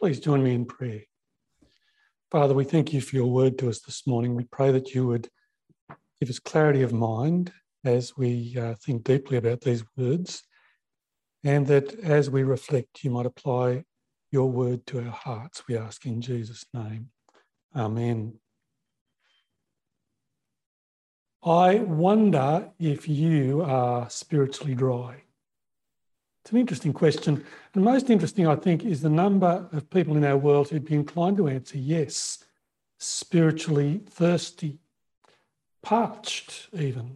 Please join me in prayer. Father, we thank you for your word to us this morning. We pray that you would give us clarity of mind as we think deeply about these words, and that as we reflect, you might apply your word to our hearts. We ask in Jesus' name. Amen. I wonder if you are spiritually dry. It's an interesting question. And most interesting, I think, is the number of people in our world who'd be inclined to answer yes, spiritually thirsty, parched even,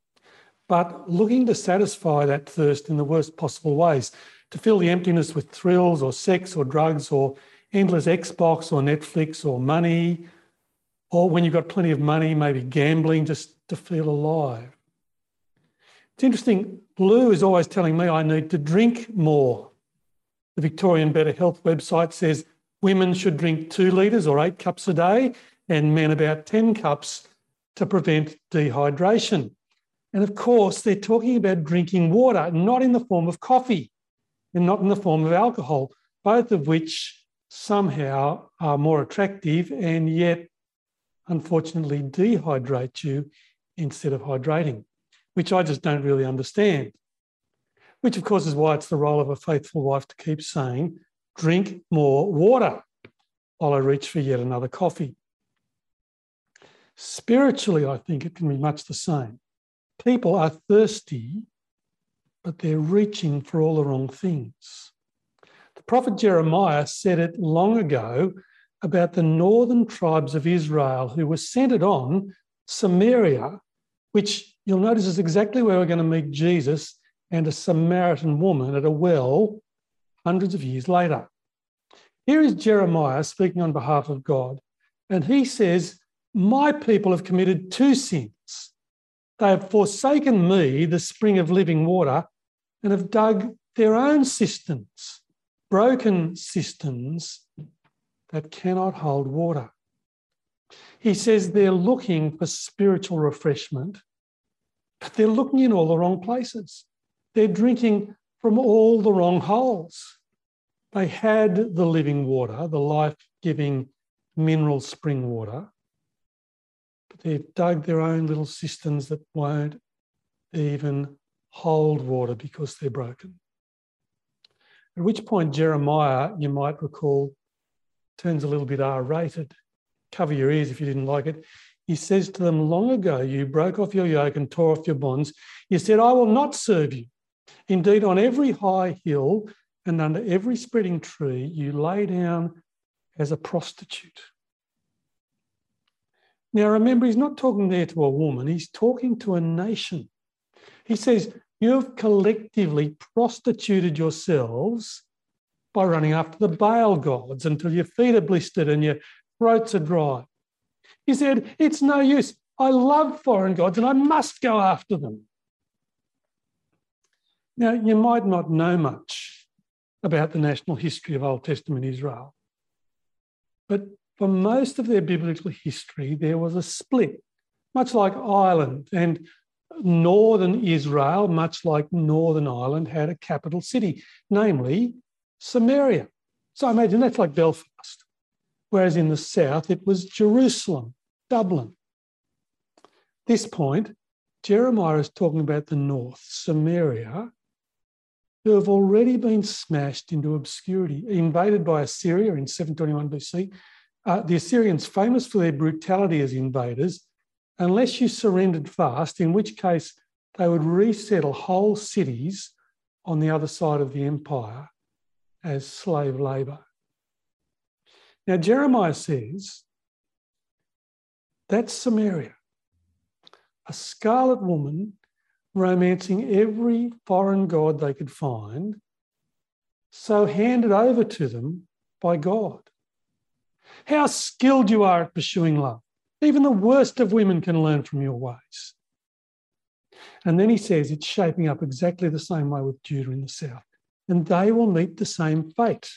but looking to satisfy that thirst in the worst possible ways, to fill the emptiness with thrills or sex or drugs or endless Xbox or Netflix or money, or when you've got plenty of money, maybe gambling just to feel alive. It's interesting, Blue is always telling me I need to drink more. The Victorian Better Health website says women should drink 2 litres or 8 cups a day and men about 10 cups to prevent dehydration. And of course, they're talking about drinking water, not in the form of coffee and not in the form of alcohol, both of which somehow are more attractive and yet, unfortunately, dehydrate you instead of hydrating, which I just don't really understand. Which, of course, is why it's the role of a faithful wife to keep saying, drink more water while I reach for yet another coffee. Spiritually, I think it can be much the same. People are thirsty, but they're reaching for all the wrong things. The prophet Jeremiah said it long ago about the northern tribes of Israel who were centred on Samaria, which you'll notice is exactly where we're going to meet Jesus and a Samaritan woman at a well hundreds of years later. Here is Jeremiah speaking on behalf of God, and he says, "My people have committed 2 sins. They have forsaken me, the spring of living water, and have dug their own cisterns, broken cisterns that cannot hold water." He says they're looking for spiritual refreshment, but they're looking in all the wrong places. They're drinking from all the wrong holes. They had the living water, the life-giving mineral spring water, but they've dug their own little cisterns that won't even hold water because they're broken. At which point Jeremiah, you might recall, turns a little bit R-rated. Cover your ears if you didn't like it. He says to them, "Long ago you broke off your yoke and tore off your bonds. You said, 'I will not serve you.' Indeed, on every high hill and under every spreading tree, you lay down as a prostitute." Now, remember, he's not talking there to a woman. He's talking to a nation. He says, you have collectively prostituted yourselves by running after the Baal gods until your feet are blistered and your throats are dry. He said, it's no use. I love foreign gods and I must go after them. Now, you might not know much about the national history of Old Testament Israel, but for most of their biblical history, there was a split, much like Ireland, and northern Israel, much like Northern Ireland, had a capital city, namely Samaria. So imagine that's like Belfast, whereas in the south it was Jerusalem, Dublin. At this point, Jeremiah is talking about the north, Samaria, who have already been smashed into obscurity, invaded by Assyria in 721 BC. The Assyrians, famous for their brutality as invaders, unless you surrendered fast, in which case they would resettle whole cities on the other side of the empire as slave labour. Now, Jeremiah says that's Samaria, a scarlet woman romancing every foreign god they could find, so handed over to them by God. How skilled you are at pursuing love. Even the worst of women can learn from your ways. And then he says it's shaping up exactly the same way with Judah in the south. And they will meet the same fate,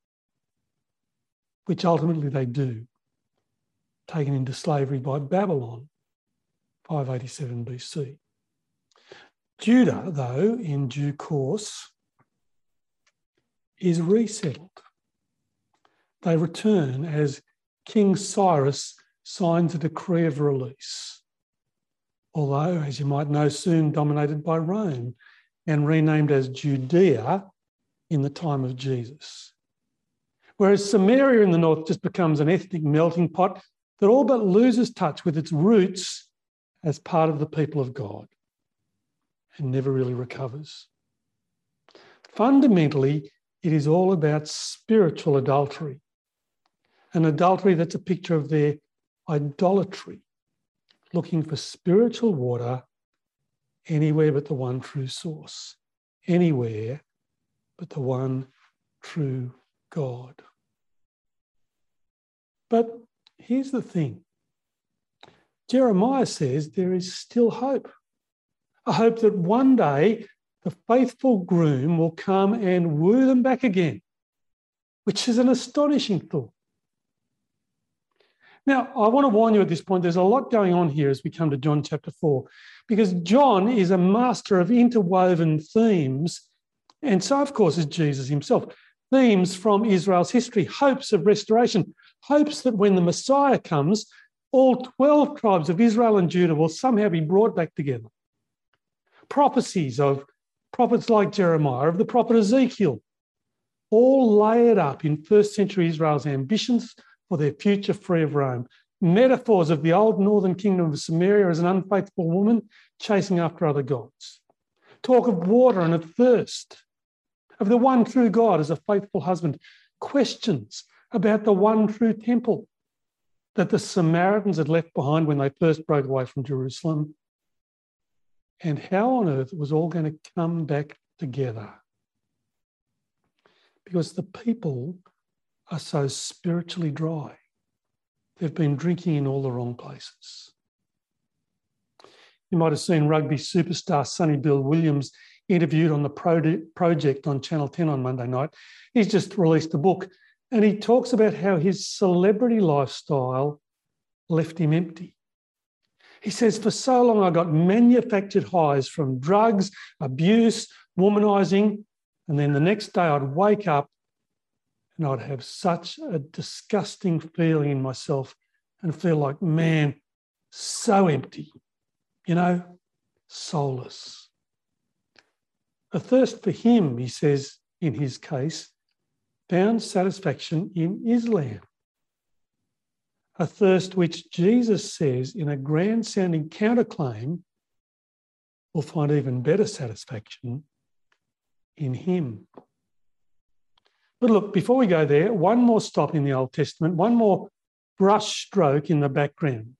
which ultimately they do, taken into slavery by Babylon, 587 BC. Judah, though, in due course, is resettled. They return as King Cyrus signs a decree of release, although, as you might know, soon dominated by Rome and renamed as Judea in the time of Jesus. Whereas Samaria in the north just becomes an ethnic melting pot that all but loses touch with its roots as part of the people of God and never really recovers. Fundamentally, it is all about spiritual adultery, an adultery that's a picture of their idolatry, looking for spiritual water anywhere but the one true source, anywhere but the one true God. But here's the thing. Jeremiah says there is still hope, a hope that one day the faithful groom will come and woo them back again, which is an astonishing thought. Now, I want to warn you at this point, there's a lot going on here as we come to John chapter 4, because John is a master of interwoven themes, and so, of course, is Jesus himself. Themes from Israel's history, hopes of restoration, hopes that when the Messiah comes, all 12 tribes of Israel and Judah will somehow be brought back together. Prophecies of prophets like Jeremiah, of the prophet Ezekiel, all layered up in first century Israel's ambitions for their future free of Rome. Metaphors of the old northern kingdom of Samaria as an unfaithful woman chasing after other gods. Talk of water and of thirst, of the one true God as a faithful husband. Questions about the one true temple that the Samaritans had left behind when they first broke away from Jerusalem. And how on earth it was all going to come back together. Because the people are so spiritually dry. They've been drinking in all the wrong places. You might have seen rugby superstar Sonny Bill Williams interviewed on the Project on Channel 10 on Monday night. He's just released a book and he talks about how his celebrity lifestyle left him empty. He says, for so long I got manufactured highs from drugs, abuse, womanising, and then the next day I'd wake up and I'd have such a disgusting feeling in myself and feel like, man, so empty, soulless. A thirst for him, he says in his case, found satisfaction in Islam. A thirst which Jesus says in a grand-sounding counterclaim will find even better satisfaction in him. But look, before we go there, one more stop in the Old Testament, one more brush stroke in the background.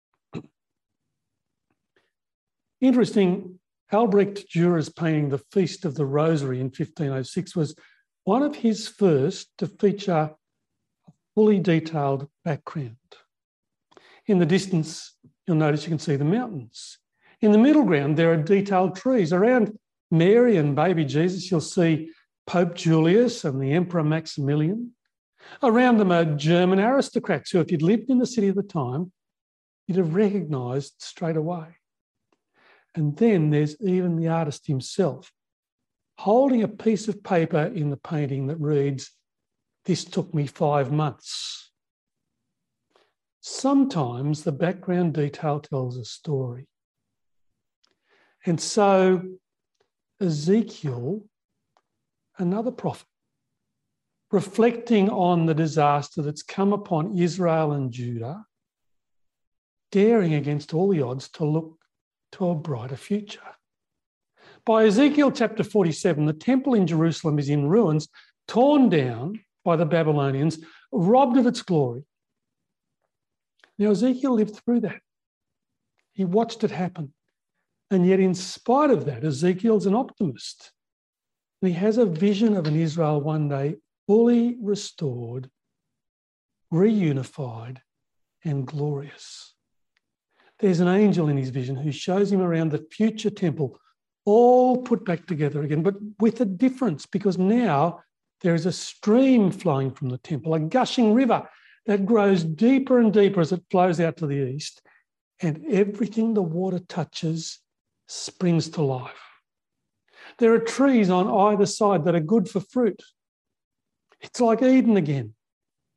Interesting, Albrecht Dürer's painting The Feast of the Rosary in 1506 was one of his first to feature a fully detailed background. In the distance, you'll notice you can see the mountains. In the middle ground, there are detailed trees. Around Mary and baby Jesus, you'll see Pope Julius and the Emperor Maximilian. Around them are German aristocrats who, if you'd lived in the city at the time, you'd have recognised straight away. And then there's even the artist himself, holding a piece of paper in the painting that reads, "This took me 5 months." Sometimes the background detail tells a story. And so Ezekiel, another prophet, reflecting on the disaster that's come upon Israel and Judah, daring against all the odds to look to a brighter future. By Ezekiel chapter 47, the temple in Jerusalem is in ruins, torn down by the Babylonians, robbed of its glory. Now, Ezekiel lived through that. He watched it happen. And yet, in spite of that, Ezekiel's an optimist. And he has a vision of an Israel one day fully restored, reunified, and glorious. There's an angel in his vision who shows him around the future temple, all put back together again, but with a difference, because now there is a stream flowing from the temple, a gushing river that grows deeper and deeper as it flows out to the east, and everything the water touches springs to life. There are trees on either side that are good for fruit. It's like Eden again.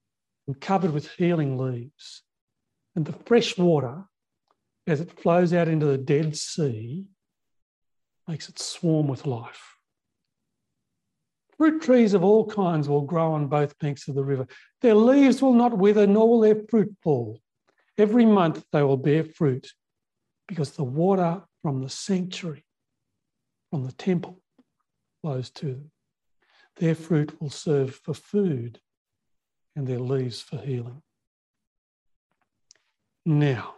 and covered with healing leaves. And the fresh water, as it flows out into the Dead Sea, makes it swarm with life. Fruit trees of all kinds will grow on both banks of the river. Their leaves will not wither, nor will their fruit fall. Every month they will bear fruit, because the water from the sanctuary, from the temple, flows to them. Their fruit will serve for food, and their leaves for healing. Now,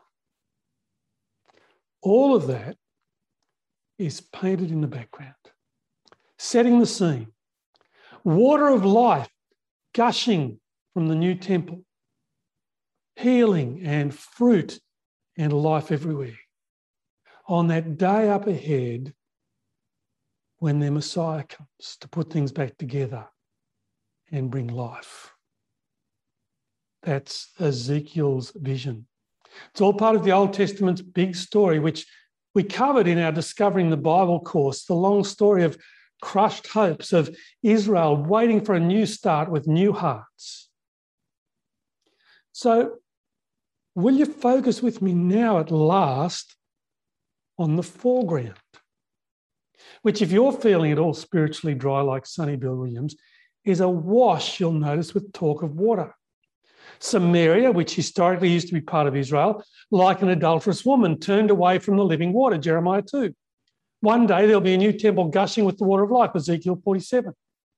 all of that is painted in the background, setting the scene. Water of life gushing from the new temple, healing and fruit and life everywhere. On that day up ahead, when their Messiah comes to put things back together and bring life. That's Ezekiel's vision. It's all part of the Old Testament's big story, which we covered in our Discovering the Bible course, the long story of crushed hopes of Israel waiting for a new start with new hearts. So, will you focus with me now at last on the foreground? Which, if you're feeling at all spiritually dry like Sonny Bill Williams, is awash, you'll notice, with talk of water. Samaria, which historically used to be part of Israel, like an adulterous woman, turned away from the living water, Jeremiah 2. One day there'll be a new temple gushing with the water of life, Ezekiel 47.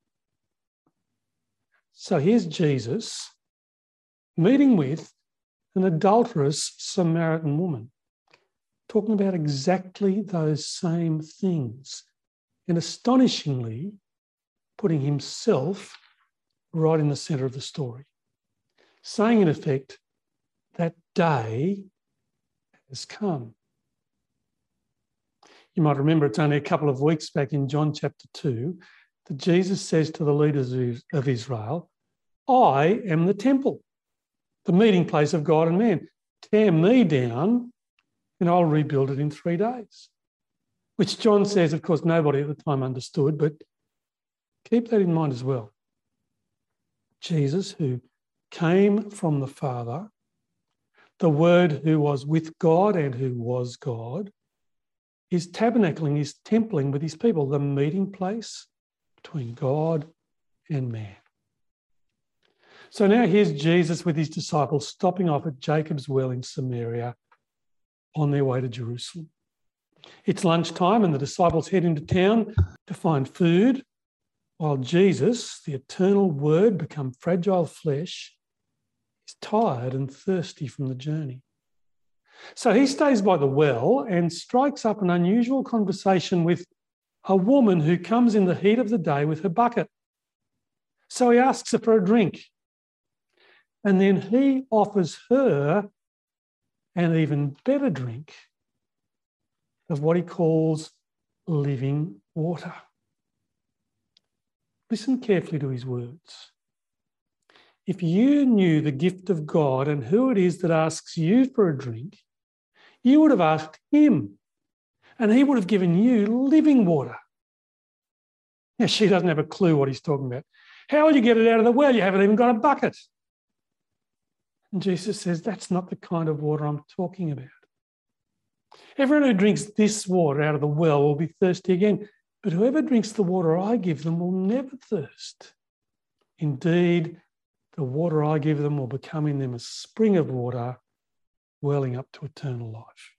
So here's Jesus meeting with an adulterous Samaritan woman, talking about exactly those same things, and astonishingly putting himself right in the centre of the story, saying in effect, that day has come. You might remember it's only a couple of weeks back in John chapter 2 that Jesus says to the leaders of Israel, I am the temple, the meeting place of God and man. Tear me down and I'll rebuild it in 3 days. Which John says, of course, nobody at the time understood, but keep that in mind as well. Jesus, who came from the Father, the Word who was with God and who was God, is tabernacling, is templing with his people, the meeting place between God and man. So now here's Jesus with his disciples stopping off at Jacob's well in Samaria on their way to Jerusalem. It's lunchtime and the disciples head into town to find food, while Jesus, the eternal Word become fragile flesh, is tired and thirsty from the journey. So he stays by the well and strikes up an unusual conversation with a woman who comes in the heat of the day with her bucket. So he asks her for a drink. And then he offers her an even better drink of what he calls living water. Listen carefully to his words. If you knew the gift of God and who it is that asks you for a drink, you would have asked him, and he would have given you living water. Now, she doesn't have a clue what he's talking about. How will you get it out of the well? You haven't even got a bucket. And Jesus says, that's not the kind of water I'm talking about. Everyone who drinks this water out of the well will be thirsty again, but whoever drinks the water I give them will never thirst. Indeed, the water I give them will become in them a spring of water welling up to eternal life.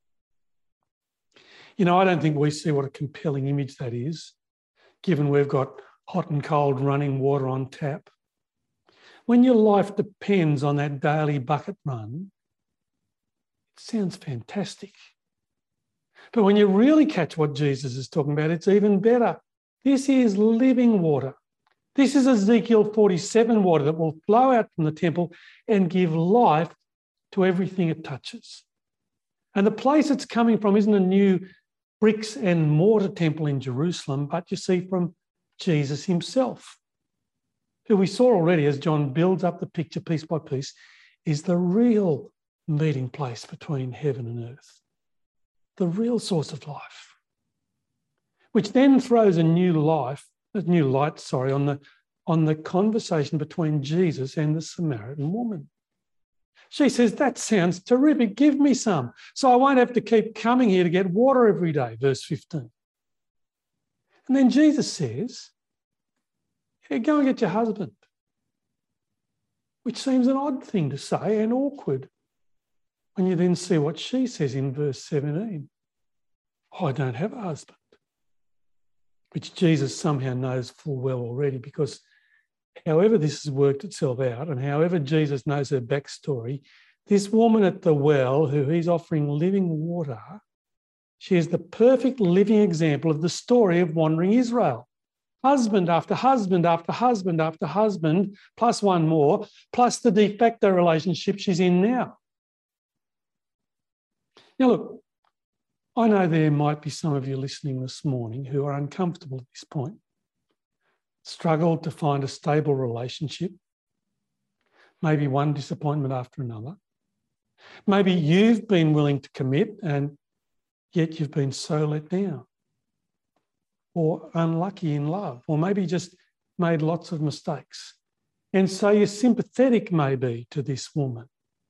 You know, I don't think we see what a compelling image that is, given we've got hot and cold running water on tap. When your life depends on that daily bucket run, it sounds fantastic. But when you really catch what Jesus is talking about, it's even better. This is living water. This is Ezekiel 47 water that will flow out from the temple and give life to everything it touches. And the place it's coming from isn't a new bricks and mortar temple in Jerusalem, but you see from Jesus himself, who we saw already as John builds up the picture piece by piece, is the real meeting place between heaven and earth, the real source of life, which then throws a new light on on the conversation between Jesus and the Samaritan woman. She says, that sounds terrific. Give me some so I won't have to keep coming here to get water every day, verse 15. And then Jesus says, yeah, go and get your husband, which seems an odd thing to say and awkward when you then see what she says in verse 17. Oh, I don't have a husband, which Jesus somehow knows full well already, because however this has worked itself out and however Jesus knows her backstory, this woman at the well who he's offering living water, she is the perfect living example of the story of wandering Israel. Husband after husband after husband after husband, plus one more, plus the de facto relationship she's in now. Now, look, I know there might be some of you listening this morning who are uncomfortable at this point, struggled to find a stable relationship, maybe one disappointment after another. Maybe you've been willing to commit and yet you've been so let down, or unlucky in love, or maybe just made lots of mistakes. And so you're sympathetic maybe to this woman,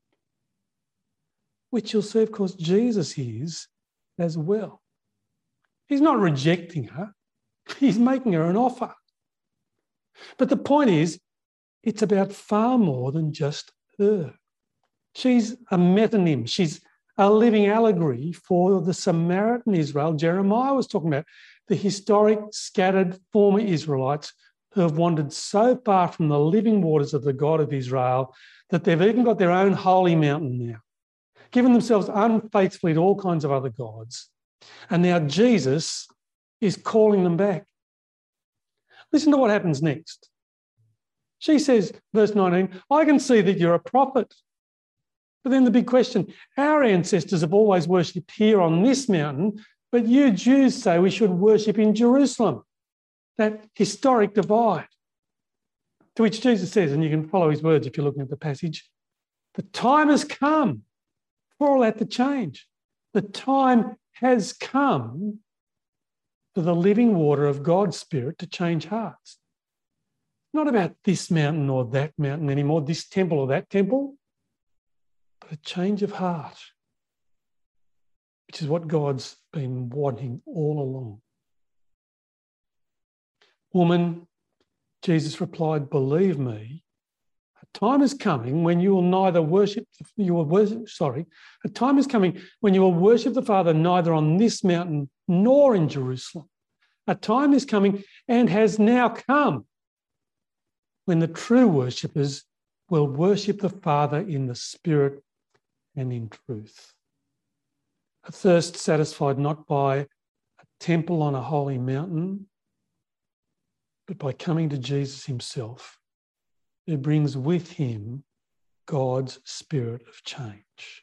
which you'll see, of course, Jesus is as well. He's not rejecting her. He's making her an offer. But the point is, it's about far more than just her. She's a metonym. She's a living allegory for the Samaritan Israel Jeremiah was talking about, the historic, scattered former Israelites who have wandered so far from the living waters of the God of Israel that they've even got their own holy mountain now, given themselves unfaithfully to all kinds of other gods. And now Jesus is calling them back. Listen to what happens next. She says, verse 19, I can see that you're a prophet. But then the big question, our ancestors have always worshipped here on this mountain, but you Jews say we should worship in Jerusalem. That historic divide. To which Jesus says, and you can follow his words if you're looking at the passage, the time has come for all that to change. The time has come for the living water of God's Spirit to change hearts. Not about this mountain or that mountain anymore, this temple or that temple, but a change of heart, which is what God's been wanting all along. Woman, Jesus replied, believe me, a time is coming when you will neither worship, a time is coming when you will worship the Father neither on this mountain nor in Jerusalem. A time is coming and has now come when the true worshippers will worship the Father in the Spirit and in truth. A thirst satisfied not by a temple on a holy mountain, but by coming to Jesus himself, who brings with him God's Spirit of change.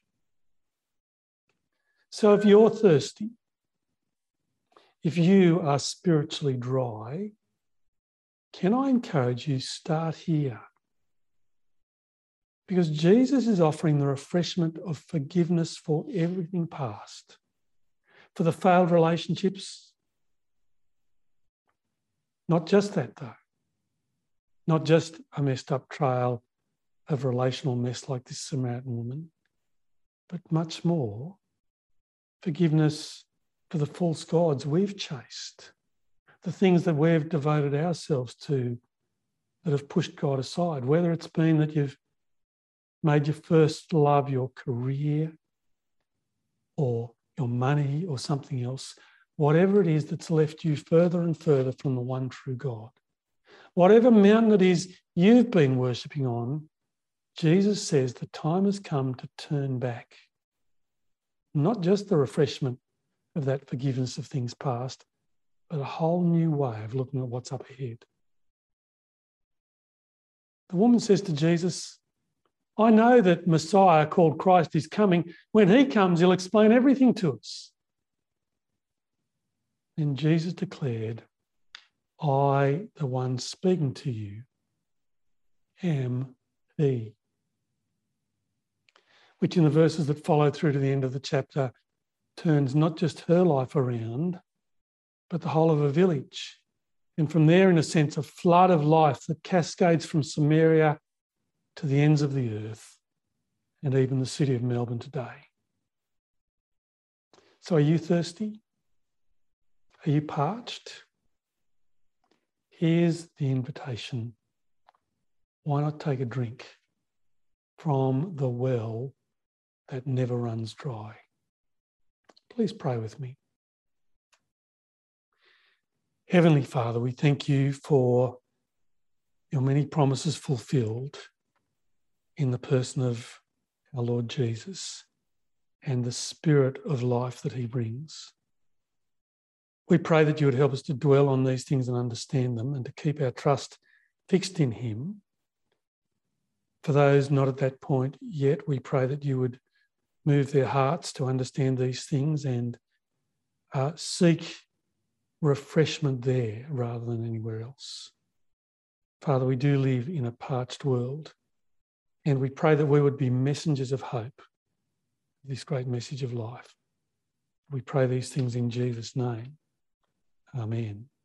So if you're thirsty, if you are spiritually dry, can I encourage you, start here? Because Jesus is offering the refreshment of forgiveness for everything past, for the failed relationships. Not just that, though. Not just a messed up trail of relational mess like this Samaritan woman, but much more. Forgiveness for the false gods we've chased, the things that we've devoted ourselves to that have pushed God aside, whether it's been that you've made your first love your career or your money or something else, whatever it is that's left you further and further from the one true God. Whatever mountain it is you've been worshipping on, Jesus says the time has come to turn back. Not just the refreshment of that forgiveness of things past, but a whole new way of looking at what's up ahead. The woman says to Jesus, I know that Messiah called Christ is coming. When he comes, he'll explain everything to us. And Jesus declared, I, the one speaking to you, am he. Which in the verses that follow through to the end of the chapter turns not just her life around, but the whole of a village And from there, in a sense, a flood of life that cascades from Samaria to the ends of the earth and even the city of Melbourne today. So are you thirsty? Are you parched? Here's the invitation. Why not take a drink from the well that never runs dry? Please pray with me. Heavenly Father, we thank you for your many promises fulfilled in the person of our Lord Jesus and the spirit of life that he brings. We pray that you would help us to dwell on these things and understand them and to keep our trust fixed in him. For those not at that point yet, we pray that you would move their hearts to understand these things and seek refreshment there rather than anywhere else. Father, we do live in a parched world, and we pray that we would be messengers of hope, this great message of life. We pray these things in Jesus' name. Amen.